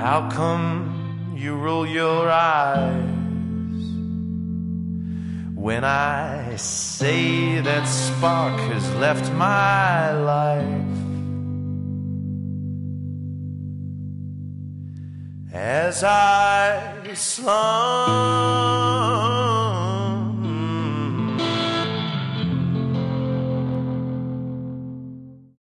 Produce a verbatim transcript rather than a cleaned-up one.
How come you roll your eyes when I say that spark has left my life? As I slumber